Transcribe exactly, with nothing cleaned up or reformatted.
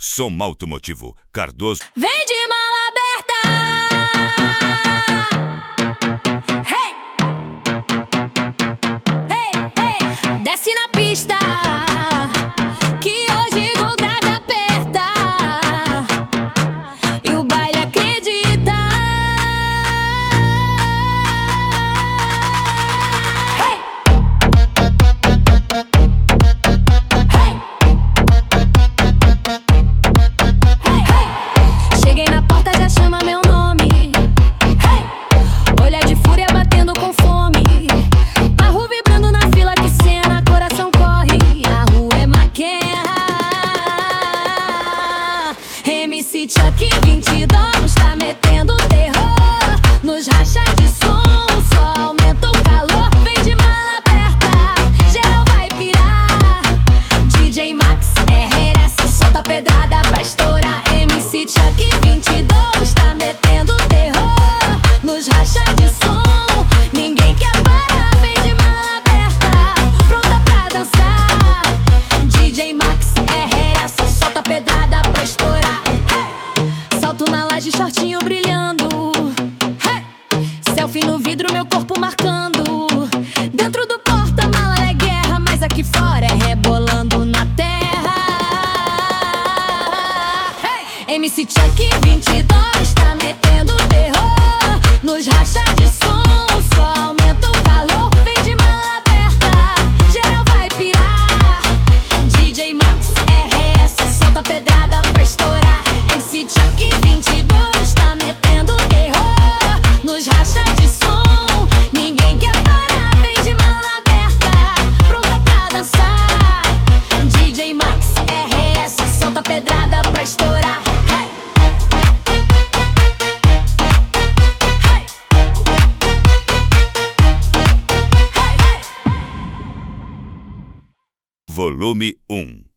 Som Automotivo, Cardoso. Vem de mala aberta. Hey! Hey, hey! Desce na pista, que hoje o grave aperta e o baile acredita. Hey! Hey! Cheguei na porta, já chama meu nome. Hey! Olhar de fúria batendo com fome. Carro vibrando na fila, que cena, coração corre. A rua é Maquena. M C Chuck, vinte donos, tá metendo terror nos rachas de som, só aumenta o calor. Vem de mala aberta, geral vai pirar. D J Max, R S, solta pedrada pra estourar. M C Chuck, vinte donos, tá metendo terror nos rachas de som. Ninguém quer parar, vem de mala aberta, pronta pra dançar. D J Max, R S, solta pedrada pra estourar. Hey! Salto na laje, shortinho brilhando. Hey! Selfie no vidro, meu corpo marcando. Dentro do porta-mala é guerra, mas aqui fora é rebolando na terra. Hey! M C Chuck, vinte dois, tá metendo terror nos rachas de som, só aumenta o calor. Vem de mala aberta, geral vai pirar. D J Max, R S, solta pedrada pra estourar. M C Chuck, vinte dois, tá metendo terror nos rachas de som. Ninguém quer parar, vem de mala aberta, pronta pra dançar. D J Max, R S, solta pedrada pra estourar. Hey! Hey! Hey, hey! Volume um.